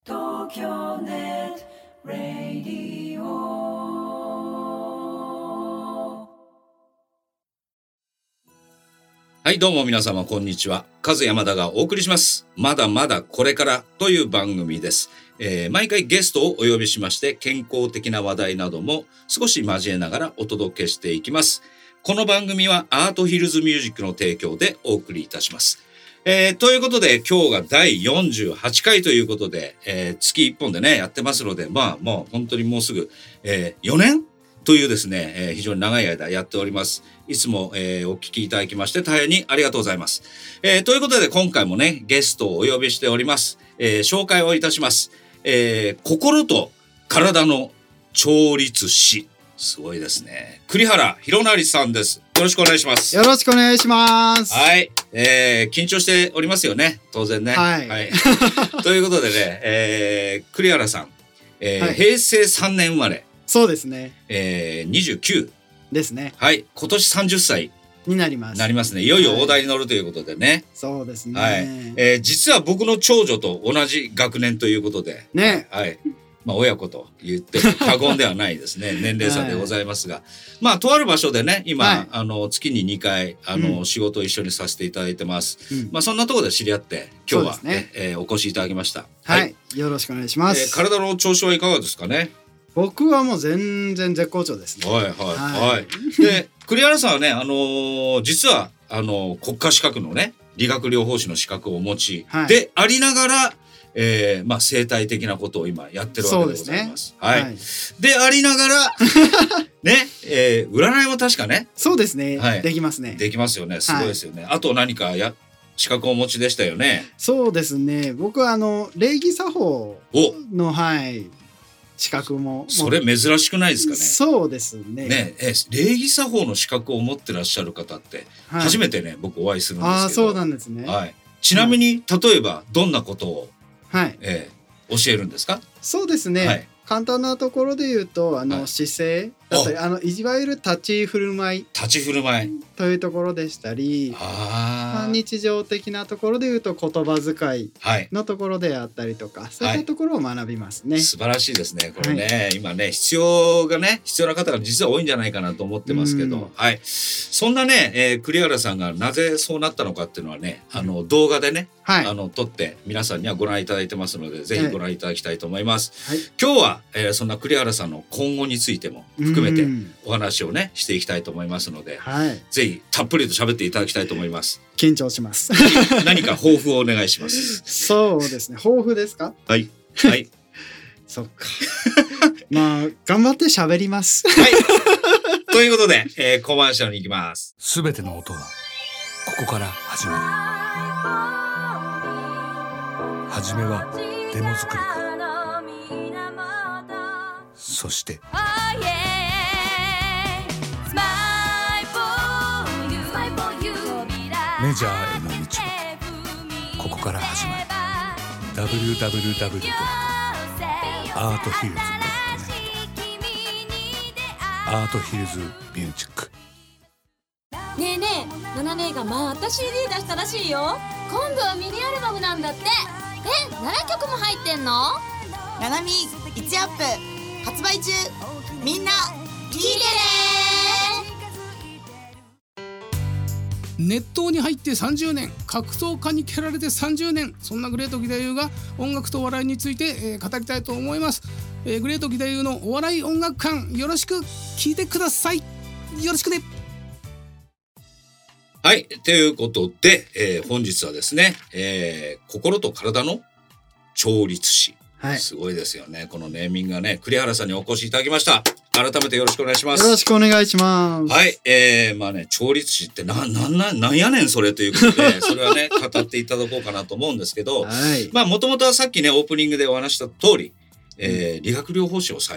東京ネットラディオ。 はい、どうも皆様こんにちは。カズヤマダがお送りします。まだまだこれからという番組です。毎回ゲストをお呼びしまして健康的な話題なども少し交えながらお届けしていきます。この番組はアートヒルズミュージックの提供でお送りいたします。ということで今日が第48回ということで、月1本でねやってますので、もう本当にもうすぐ、4年というですね、非常に長い間やっております。いつも、お聞きいただきまして大変にありがとうございます。ということで今回もねゲストをお呼びしております。紹介をいたします。心と体の調律師、すごいですね。栗原弘成さんです。よろしくお願いします。 よろしくお願いします。 はい、緊張しておりますよね、当然ね。 はい。 ということでね、栗原さん、平成3年生まれ。 そうですね。 29 ですね。 はい、今年30歳になります。 なりますね。いよいよ大台に乗るということでね。 そうですね。 はい。実は僕の長女と同じ学年ということで。 ね。 はい。親子と言っても過言ではないですね。年齢差でございますが。とある場所でね、今、月に2回、仕事を一緒にさせていただいてます。そんなところで知り合って、今日は、お越しいただきました。 はい。よろしくお願いします。 体の調子はいかがですかね。 僕はもう全然絶好調ですね。 はい。で、栗原さんはね、実は、国家資格のね、理学療法士の資格をお持ちでありながら、生態的なことを今やってるわけでございます。はい。でありながらね、占いも確かね。 そうですね。できますね。 できますよね。すごいですよね。あと何か資格をお持ちでしたよね。 そうですね。僕は礼儀作法の資格も。 それ珍しくないですかね。 そうですね。 ね、礼儀作法の資格を持ってらっしゃる方って初めてね、僕お会いするんですけど。 あ、そうなんですね。 はい。ちなみに例えばどんなことを教えるんですか。 そうですね、簡単なところで言うと姿勢だったりいわゆる立ち振る舞いというところでしたり、日常的なところで言うと言葉遣いのところであったりとか、そういったところを学びますね。 素晴らしいですね。これね、今ね必要な方が実は多いんじゃないかなと思ってますけど、そんなね、栗原さんがなぜそうなったのかっていうのはね、動画でね、撮って皆さんにはご覧いただいてますので、ぜひご覧いただきたいと思います。今日は、そんな栗原さんの今後についても含めてお話をねしていきたいと思いますので、ぜひたっぷりと喋っていただきたいと思います。 緊張します。 何か抱負をお願いします。 そうですね。抱負ですか。 はい。 そっか。頑張って喋ります。 ということで、コマーシャルに行きます。 すべての音はここから始まる。はじめはデモ作りから、そしてメジャーへの道はここから始まる。 www.arthills.net アートヒルズミュージック。 ねえねえ、ナナ姉がまた CD 出したらしいよ。今度はミニアルバムなんだって。7曲も入ってんの？ ナナミ1アップ発売中。みんな聞いてね。 熱湯に入って30年、格闘家に蹴られて30年、そんなグレート義太夫が音楽と笑いについて、語りたいと思います。グレート義太夫のお笑い音楽館、よろしく聞いてください。よろしくね。 はい、ということで、本日はですね、心と体の調律師、すごいですよね。このネーミングがね、栗原さんにお越しいただきました。改めてよろしくお願いします。 よろしくお願いします。 はい、調律師ってなんやねんそれということで、それはね語っていただこうかなと思うんですけど、もともとはさっきねオープニングでお話した通り、理学療法士を最初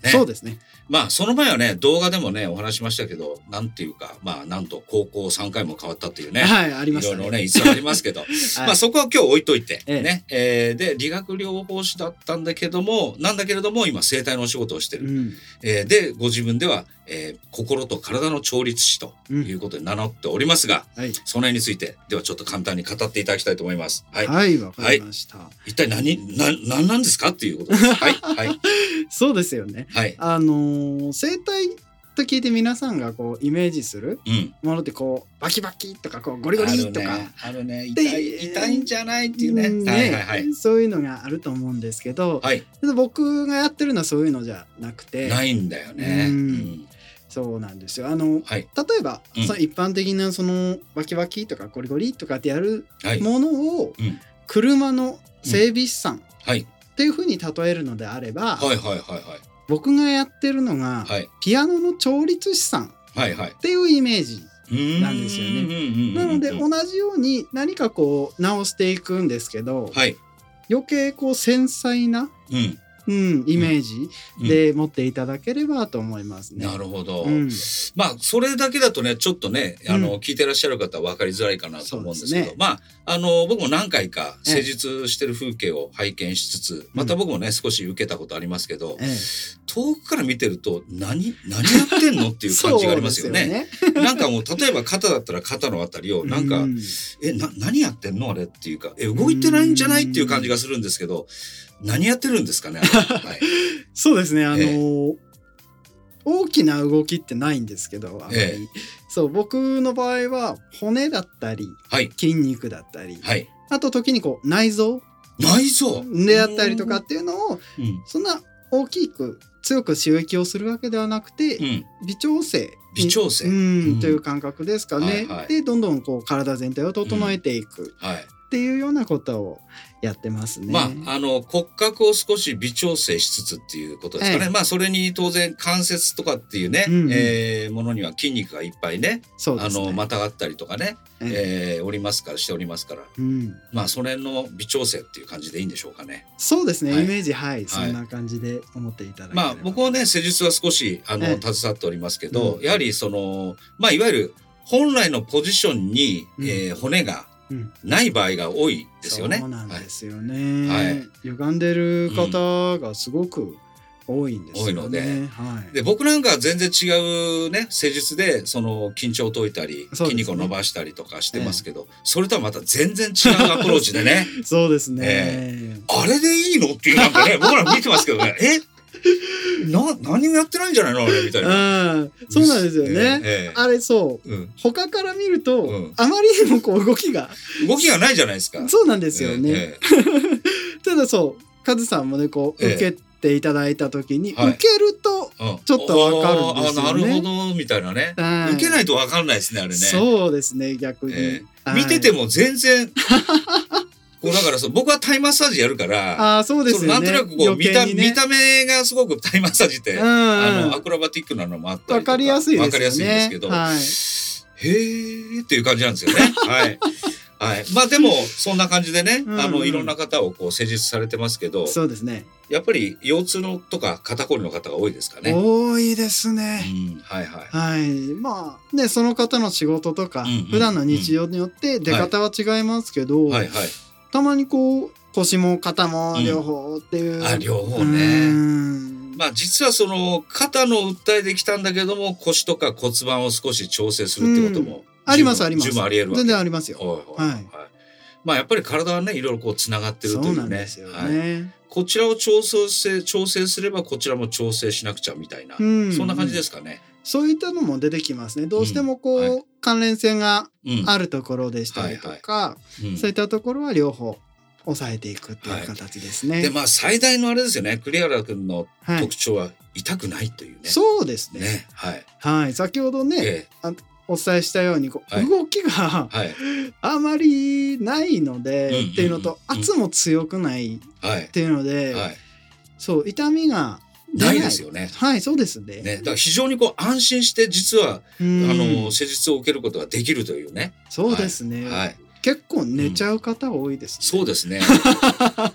ね、 そうですね。 まあその前はね動画でもねお話しましたけど、なんていうかまあなんと高校3回も変わったっていうね、 はいありましたね。 いろいろね逸話ありますけど、はい、まあそこは今日置いといてね、で理学療法士だったんだけれども今整体のお仕事をしてる、でご自分では、心と体の調律師ということで名乗っておりますが、その辺についてではちょっと簡単に語っていただきたいと思います。 はい、わかりました。 一体何なんですかっていうことです。はいはい。 そうですよね。 はい。 整体と聞いて皆さんがこうイメージするものってこうバキバキとかこうゴリゴリとかあるね痛いんじゃないっていうね、 そういうのがあると思うんですけど、僕がやってるのはそういうのじゃなくてないんだよね。 そうなんですよ。例えば、その一般的なそのバキバキとかゴリゴリとかってやるものを車の整備士さんっていうふうに例えるのであれば、僕がやってるのが、ピアノの調律師さんっていうイメージなんですよね。なので同じように何かこう直していくんですけど、余計こう繊細な、イメージで持っていただければと思いますね。 なるほど。まあそれだけだとねちょっとね聞いてらっしゃる方は分かりづらいかなと思うんですけど、まあ僕も何回か施術してる風景を拝見しつつ、また僕もね少し受けたことありますけど、遠くから見てると何やってんのっていう感じがありますよね。なんかもう例えば肩だったら肩のあたりをなんか何やってんのあれっていうか動いてないんじゃないっていう感じがするんですけど。何やってるんですかね。 そうですね。大きな動きってないんですけど、そう僕の場合は骨だったり、筋肉だったり、あと時にこう内臓であったりとかっていうのを、そんな大きく強く刺激をするわけではなくて、微調整という感覚ですかね。でどんどんこう体全体を整えていく。っていうようなことをやってますね。 まあ骨格を少し微調整しつつっていうことですかね。まあそれに当然関節とかっていうね、ものには筋肉がいっぱいね、またがったりとかね、しておりますから、まあそれの微調整っていう感じでいいんでしょうかね。 そうですね。イメージそんな感じで思っていただければ。 まあ僕はね施術は少し携わっておりますけど、やはりそのまあいわゆる本来のポジションに骨がない場合が多いですよね。 そうなんですよね。歪んでる方がすごく多いんですよね。 多いので、で僕なんかは全然違うね施術でその緊張を解いたり、筋肉を伸ばしたりとかしてますけど、それとはまた全然違うアプローチでね。 そうですね。 あれでいいのっていうなんかね僕ら見てますけどね。何もやってないんじゃないのあれみたいな。 そうなんですよね。あれ他から見るとあまりにもこう動きがないじゃないですか。 そうなんですよね。ただカズさんもねこう受けていただいた時に受けるとちょっとわかるんですよね。 なるほどみたいなね。受けないとわかんないですねあれね。 そうですね逆に。 見てても全然。だから僕はタイマッサージやるから、 そうですよね。 なんとなくこう見た目がすごくタイマッサージってアクロバティックなのもあったりとかわかりやすいですよね。 わかりやすいんですけど、へーっていう感じなんですよね。まあでもそんな感じでね、いろんな方をこう施術されてますけど、 そうですね。 やっぱり腰痛のとか肩こりの方が多いですかね。 多いですね。まあねその方の仕事とか普段の日常によって出方は違いますけど、たまにこう腰も肩も両方っていう。 両方ね。まあ実はその肩の訴えできたんだけども腰とか骨盤を少し調整するってこともありますあります。 十分あり得るわけ。 全然ありますよ。 まあやっぱり体はねいろいろこうつながってるというね。 そうなんですよね。 こちらを調整すればこちらも調整しなくちゃみたいな、そんな感じですかね。 そういったのも出てきますね。どうしてもこう、関連性があるところでしたりとか、そういったところは両方抑えていくっていう形ですね。 でまあ最大のあれですよね。栗原君の特徴は痛くないというね。 そうですね。先ほどね、お伝えしたように動きがあまりないのでっていうのと圧も強くないっていうので、そう痛みがないですよね。 そうですね。 だから非常にこう安心して実は施術を受けることができるというね。 そうですね。結構寝ちゃう方多いです。 そうですね。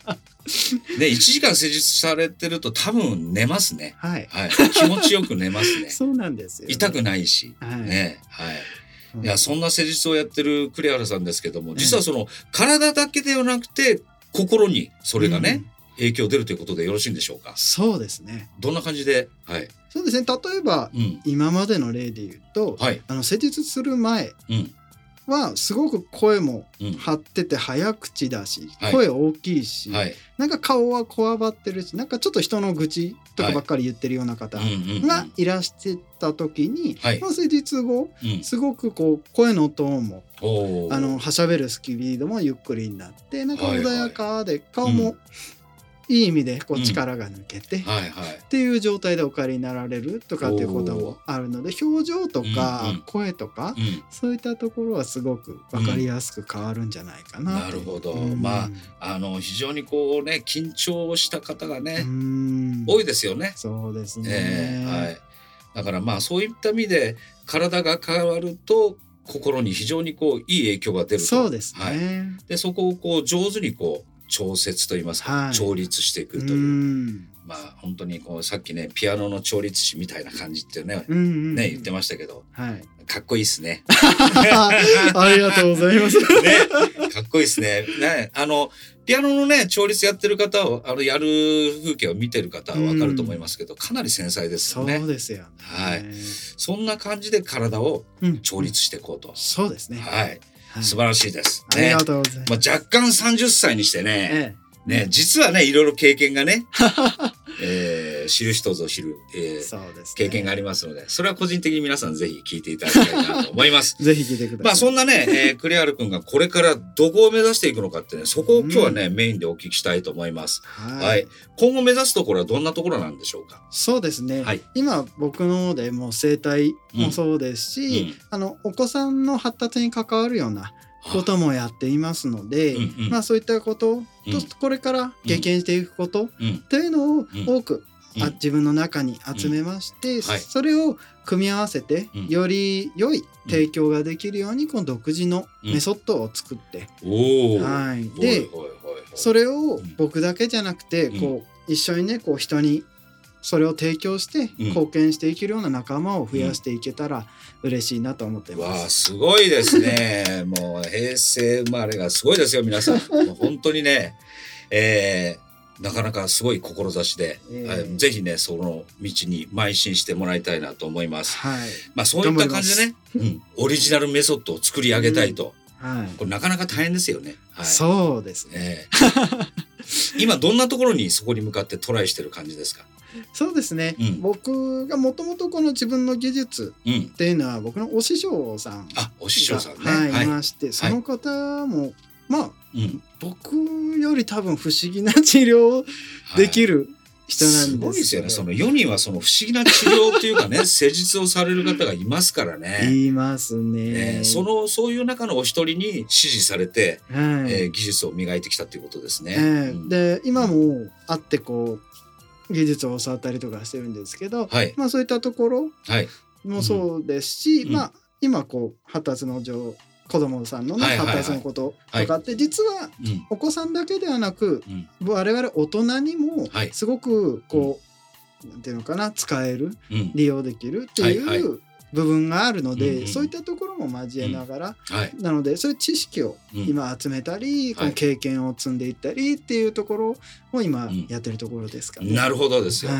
1時間施術されてると多分寝ますね。 はい。 気持ちよく寝ますね。 そうなんですよ、ね。 痛くないし。ね。いや、そんな施術をやってる栗原さんですけども、実はその体だけではなくて心にそれがね、影響出るということでよろしいんでしょうか。 そうですね。 どんな感じで。 そうですね。例えば、今までの例で言うと、施術する前はすごく声も張ってて早口だし、声大きいし、なんか顔はこわばってるし、なんかちょっと人の愚痴とかばっかり言ってるような方がいらしてた時に、施術後、すごくこう声のトーンもはしゃべるスピードもゆっくりになって、なんか穏やかで顔もいい意味でこう力が抜けてっていう状態でお帰りになられるとかっていうこともあるので、表情とか声とかそういったところはすごく分かりやすく変わるんじゃないかな。 なるほど。非常にこうね緊張した方がね多いですよね。 そうですね。 だからそういった意味で体が変わると心に非常にこういい影響が出ると。 そうですね。 でそこをこう上手にこう調節といいますか、調律していくという。本当にこうさっきねピアノの調律師みたいな感じってね言ってましたけど、かっこいいですね。 ありがとうございます。 かっこいいですね。ピアノのね調律やってる方をやる風景を見てる方は分かると思いますけど、かなり繊細ですよね。 そうですよね。 そんな感じで体を調律していこうと。 そうですね。 素晴らしいです。 ありがとうございます。 若干30歳にしてね、実はねいろいろ経験がね知る人ぞ知る、経験がありますので、それは個人的に皆さんぜひ聞いていただきたいなと思います。 ぜひ聞いてください。 そんなね、栗原くんがこれからどこを目指していくのかってね、そこを今日はね、メインでお聞きしたいと思います。今後目指すところはどんなところなんでしょうか。 そうですね。今僕のでも声帯もそうですし、お子さんの発達に関わるようなこともやっていますので、そういったこととこれから経験していくことというのを多く自分の中に集めまして、それを組み合わせてより良い提供ができるようにこの独自のメソッドを作って、でそれを僕だけじゃなくてこう一緒にねこう人にそれを提供して貢献していけるような仲間を増やしていけたら嬉しいなと思ってます。 すごいですね。もう平成生まれがすごいですよ皆さん。もう本当にね、なかなかすごい志で、ぜひねその道に邁進してもらいたいなと思います。そういった感じでね、オリジナルメソッドを作り上げたいと、これなかなか大変ですよね。 そうですね。 今どんなところにそこに向かってトライしてる感じですか。 そうですね、僕がもともとこの自分の技術っていうのは僕のお師匠さんがいまして、その方も僕より多分不思議な治療できる人なんです。 すごいですよね。その世にはその不思議な治療っていうかね施術をされる方がいますからね。 いますね。 そういう中のお一人に指示されて、技術を磨いてきたということですね。 で今も会ってこう技術を教わったりとかしてるんですけど、そういったところもそうですし、今こう発達の子供さんの、発達のこととかって実はお子さんだけではなく、我々大人にもすごくこう、なんていうのかな使える、利用できるっていう部分があるので、そういったところも交えながら、なのでそういう知識を今集めたり、この経験を積んでいったりっていうところを今やってるところですかね。 なるほどですよ。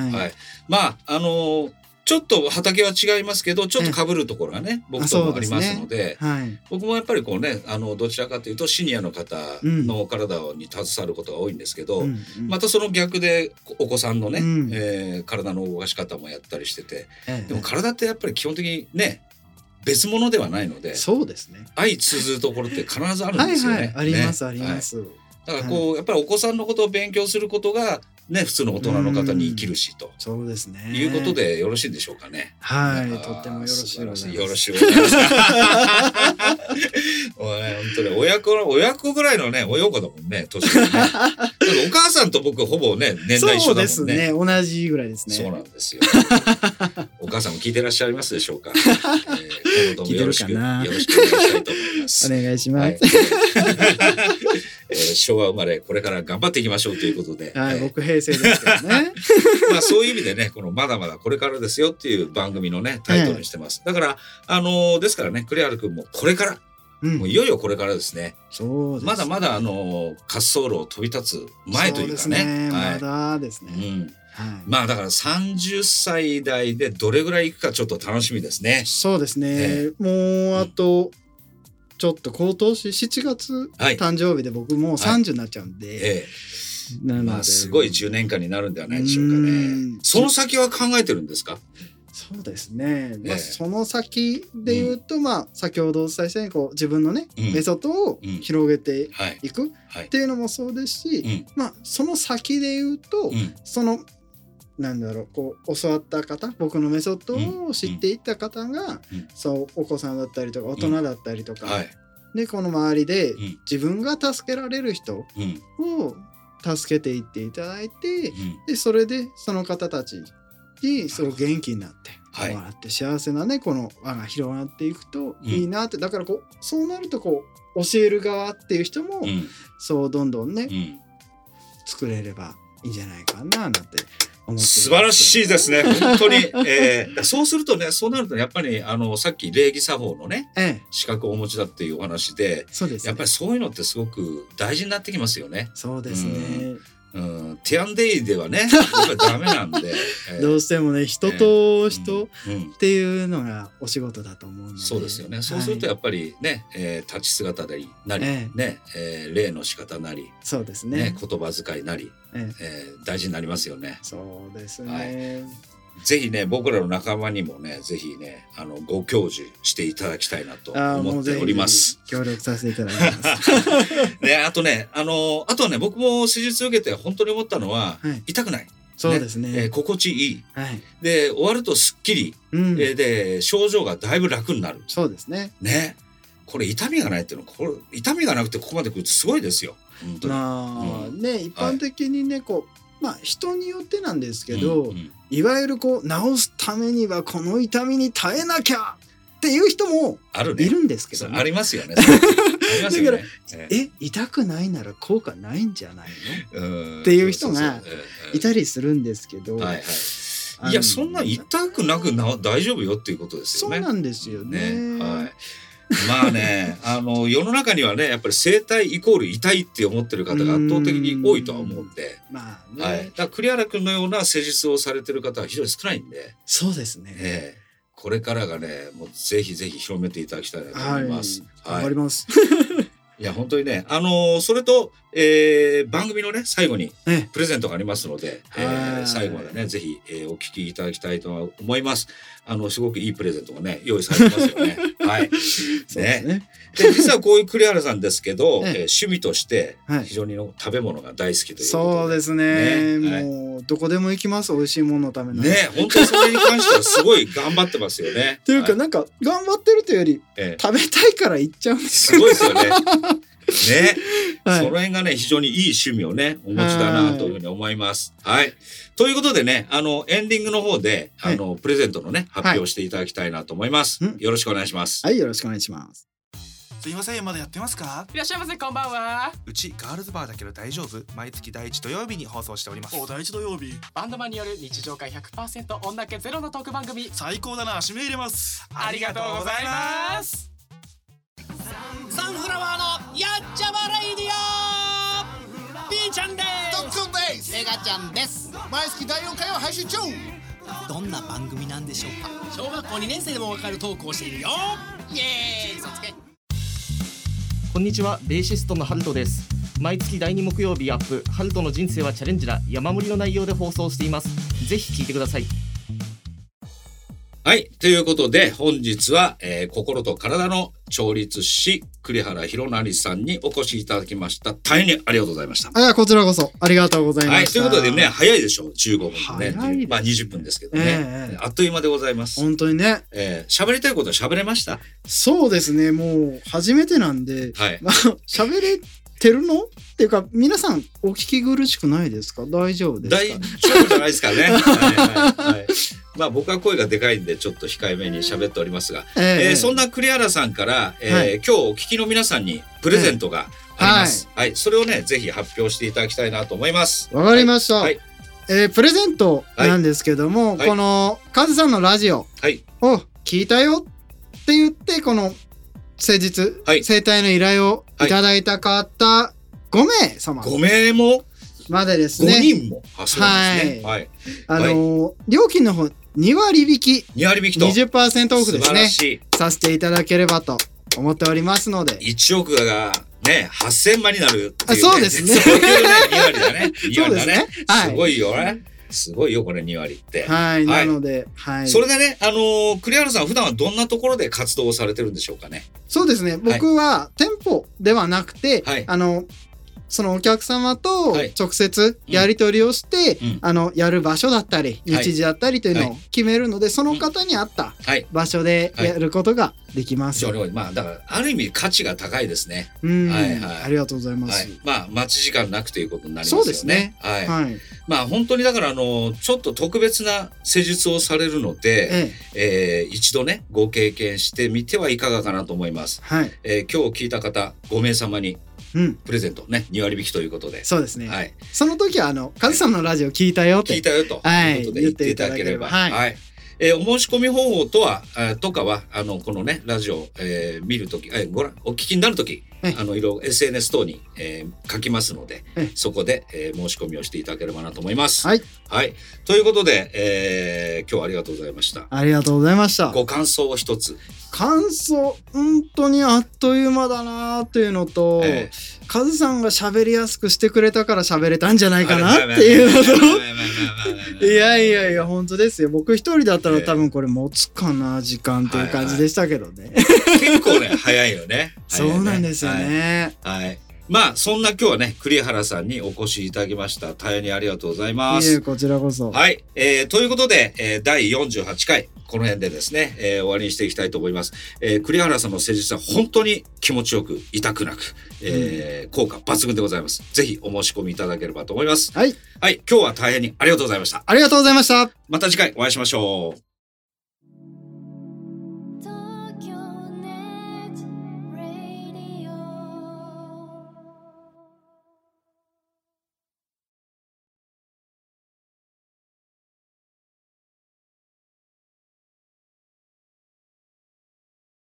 ちょっと畑は違いますけどちょっと被るところがね僕ともありますので、僕もやっぱりこうねどちらかというとシニアの方の体に携わることが多いんですけど、またその逆でお子さんのね、体の動かし方もやったりしてて、でも体ってやっぱり基本的にね別物ではないので、 そうですね、 相通ずるところって必ずあるんですよね。 ありますあります。 だからこうやっぱりお子さんのことを勉強することがね、普通の大人の方に生きるしと、 そうですね、 いうことでよろしいんでしょうかね。 とってもよろしいです。 よろしいございます。本当に親子ぐらいのね親子だもんね、年がね。お母さんと僕ほぼね年代一緒だもんね。 そうですね、同じぐらいですね。 そうなんですよ。お母さんも聞いてらっしゃいますでしょうか。 聞いてるかな。 よろしくお願いしたいと思います。 お願いします。 昭和生まれこれから頑張っていきましょうということで、 はい、僕平成ですけどねまあそういう意味でね、このまだまだこれからですよっていう番組のねタイトルにしてます。だからですからね、栗原くんもこれから、もういよいよこれからですね。 そうです。 まだまだ滑走路を飛び立つ前というかね。 まだですね。 まあだから30歳代でどれぐらいいくかちょっと楽しみですね。 そうですね。もうあとちょっと今年7月誕生日で僕もう30になっちゃうんで。 まあすごい10年間になるんではないでしょうかね。その先は考えてるんですか？ そうですね。その先で言うと、先ほどお伝えしたようにこう自分のね、メソッドを広げていくっていうのもそうですし、その先で言うと、そのなんだろう、こう教わった方、僕のメソッドを知っていった方が、そうお子さんだったりとか大人だったりとか、でこの周りで自分が助けられる人を助けていっていただいて、でそれでその方たちにすごく元気になって笑って幸せなねこの輪が広がっていくといいなって、だからこうそうなるとこう教える側っていう人も、そうどんどんね、作れればいいんじゃないかななんて思って。 素晴らしいですね本当に、そうするとね、そうなるとやっぱりさっき礼儀作法のね、資格をお持ちだっていうお話で、 そうですね、 やっぱりそういうのってすごく大事になってきますよね。 そうですね、 ティアンデイではねやっぱりダメなんで、 どうしてもね人と人っていうのがお仕事だと思うので、 そうですよね。そうするとやっぱりね、立ち姿なり、ね、礼の仕方なり、 そうですね、 言葉遣いなり、大事になりますよね。 そうですね、 ぜひね、僕らの仲間にもね、ぜひね、ご教授していただきたいなと思っております。 協力させていただきます。 で、あとね、あとはね、僕も施術を受けて本当に思ったのは、痛くない。 そうですね。 心地いい。で、終わるとすっきり。で、症状がだいぶ楽になる。 そうですね。 ね。これ痛みがないっていうの、痛みがなくてここまで来るとすごいですよ。本当に。 ね、一般的にね、こう、人によってなんですけど、いわゆるこう治すためにはこの痛みに耐えなきゃっていう人もいるんですけど、 ありますよね。 だから痛くないなら効果ないんじゃないのっていう人がいたりするんですけど、 いやそんな痛くなく大丈夫よっていうことですよね。 そうなんですよね。 まあね、世の中にはね、やっぱり整体イコール痛いって思ってる方が圧倒的に多いとは思うんで、だから栗原君のような施術をされてる方は非常に少ないんで、 そうですね。 これからがね、もうぜひぜひ広めていただきたいなと思います。 頑張ります。 いや本当にね、それと、番組のね最後にプレゼントがありますので、最後までねぜひ、お聞きいただきたいと思います。すごくいいプレゼントがね用意されてますよね。はい。 そうですね。 で実はこういう栗原さんですけど、趣味として非常に食べ物が大好きということで。 そうですね。もうどこでも行きます。美味しいもののために。 ね、本当にそれに関してはすごい頑張ってますよね。 というかなんか頑張ってるというより食べたいから行っちゃうんですよ。すごいですよね。ね、その辺がね非常にいい趣味をねお持ちだなというふうに思います。はい。ということでね、エンディングの方でプレゼントのね発表していただきたいなと思います。よろしくお願いします。 はい、よろしくお願いします。 すいません、まだやってますか？ いらっしゃいませ、こんばんは。 うちガールズバーだけど大丈夫？毎月第1土曜日に放送しております。 第1土曜日。バンドマンによる日常会 100% 女気ゼロのトーク番組。 最高だな、締め入れます。 ありがとうございます。サンフラワーのやっちゃまレイディオ。ピーちゃんです。 ドックンです。 メガちゃんです。 毎月第4回を配信中。 どんな番組なんでしょうか？ 小学校2年生でもわかるトークをしているよ。イエーイ、嘘つけ。 こんにちは、ベーシストのハルトです。毎月第2木曜日アップ、ハルトの人生はチャレンジだ、山盛りの内容で放送しています。ぜひ聞いてください。 はい、ということで本日は、心と体の調律師栗原弘成さんにお越しいただきました。大変にありがとうございました。 こちらこそありがとうございました。 はい、ということでね、早いでしょう。15分ね、20分ですけどね、あっという間でございます。 本当にね。 喋りたいことは喋れました？そうですね、もう初めてなんで、喋れてるのっていうか、皆さんお聞き苦しくないですか？大丈夫ですか？ 大丈夫じゃないですかね。 まあ僕は声がでかいんでちょっと控えめに喋っておりますが、そんな栗原さんから、今日お聞きの皆さんにプレゼントがあります。はい、それをねぜひ発表していただきたいなと思います。 わかりました。プレゼントなんですけども、このカズさんのラジオを聞いたよって言ってこの誠実生体の依頼をいただいた方5名様 5名もまでですね。 5人もそうですね。 料金の方2割引きと 20% オフですねさせていただければと思っておりますので、 1億がね8000万になるっていう、ね、 そうですね。 そういうね2割だね。2割だね。 はい、 すごいよね。すごいよこれ2割って。 はい、なので、 それでね、栗原さん普段はどんなところで活動をされてるんでしょうかね。 そうですね。僕は店舗ではなくて、そのお客様と直接やり取りをして、やる場所だったり日時だったりというのを決めるので、その方に合った場所でやることができます。 まあだからある意味価値が高いですね。 ありがとうございます。 まあ待ち時間なくということになりますよね。 そうですね。 まあ本当にだからちょっと特別な施術をされるので、一度ねご経験してみてはいかがかなと思います。今日聞いた方5名様にプレゼントね2割引きということで。 そうですね。その時はカズさんのラジオ聞いたよということで言っていただければ。 お申し込み方法とかはこのねラジオ見るときお聞きになるときいろいろ SNS 等に書きますのでそこで申し込みをしていただければなと思います。ということで今日はありがとうございました。 ありがとうございました。 ご感想を一つ。 感想本当にあっという間だなというのと、カズさんが喋りやすくしてくれたから喋れたんじゃないかなっていうのと、いや本当ですよ。僕一人だったら多分これ持つかな時間っていう感じでしたけどね。 結構ね早いよね。 そうなんですよね。 まあそんな今日はね栗原さんにお越しいただきました。大変にありがとうございます。 こちらこそ。 ということで、第48回この辺でですね、終わりにしていきたいと思います。栗原さんの施術は本当に気持ちよく痛くなく、効果抜群でございます。ぜひお申し込みいただければと思います。今日は大変にありがとうございました。 ありがとうございました。 また次回お会いしましょう。